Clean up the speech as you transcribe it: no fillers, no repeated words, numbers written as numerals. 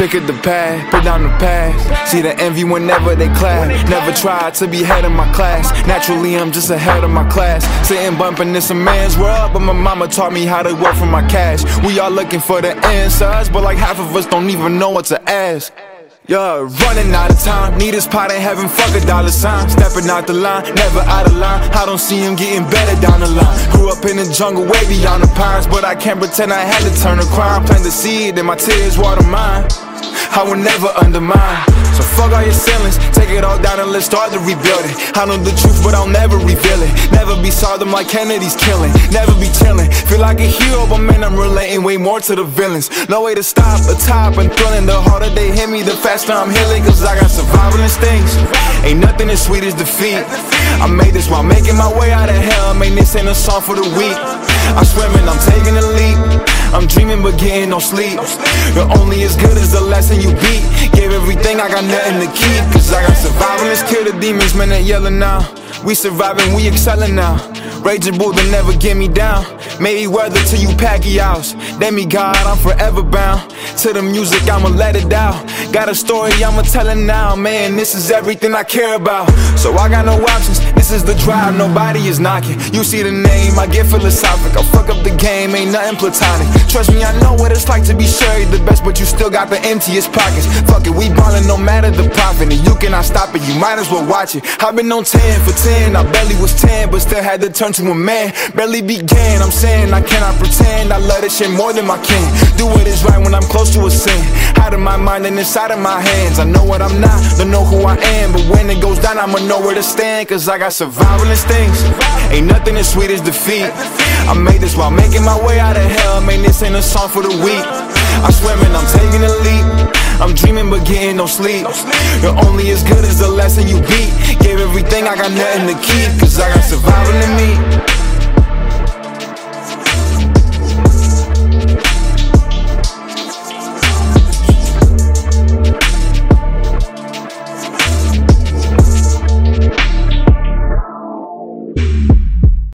Pick up the pad, put down the past. See the envy whenever they clash. Never tried to be head of my class. Naturally, I'm just ahead of my class. Sitting bumping in some man's world, but my mama taught me how to work for my cash. We all looking for the answers, but like half of us don't even know what to ask. Yeah, running out of time. Need his pot in heaven, fuck a dollar sign. Stepping out the line, never out of line. I don't see him getting better down the line. Grew up in the jungle, way beyond the pines, but I can't pretend I had to turn a crime. Plant the seed and my tears water mine. I will never undermine. So fuck all your ceilings, take it all down and let's start to rebuild it. I know the truth but I'll never reveal it. Never be Sodom like Kennedy's killing. Never be chilling, feel like a hero but man I'm relating way more to the villains. No way to stop, a top and thrilling. The harder they hit me, the faster I'm healing. Cause I got survival instincts. Ain't nothing as sweet as defeat. I made this while making my way out of hell. Man, this ain't a song for the weak. I'm swimming, I'm taking a leap. I'm dreaming but getting no sleep. You're only as good as the lesson you beat. Gave everything, I got nothing to keep. Cause I got survival, let's kill the demons, man, they yelling now. We surviving, we excelling now. Raging Bull, they'll never get me down. Maybe weather till you Pacquiao's. Demigod, I'm forever bound. To the music, I'ma let it out. Got a story, I'ma tell it now. Man, this is everything I care about. So I got no options, this is the drive, nobody is knocking. You see the name, I get philosophic. I'll fuck up the game, ain't nothing platonic. Trust me, I know what it's like to be sure you're the best, but you still got the emptiest pockets. Fuck it, we ballin' no matter the profit. And you cannot stop it, you might as well watch it. I've been on 10 for 10, I barely was 10, but still had to turn to a man. Barely began, I'm saying I cannot pretend I love this shit more than my kin. Do what is right when I'm close to a sin. Out of my mind and inside of my hands. I know what I'm not, don't know who I am, but when it goes down I'ma know where to stand. Cause I got survival instincts. Ain't nothing as sweet as defeat. I made this while making my way out of hell. Man, this ain't a song for the weak. I'm swimming, I'm taking a leap. I'm dreaming but getting no sleep. You're only as good as the lesson you beat. Gave everything, I got nothing to keep. Cause I got survival in me.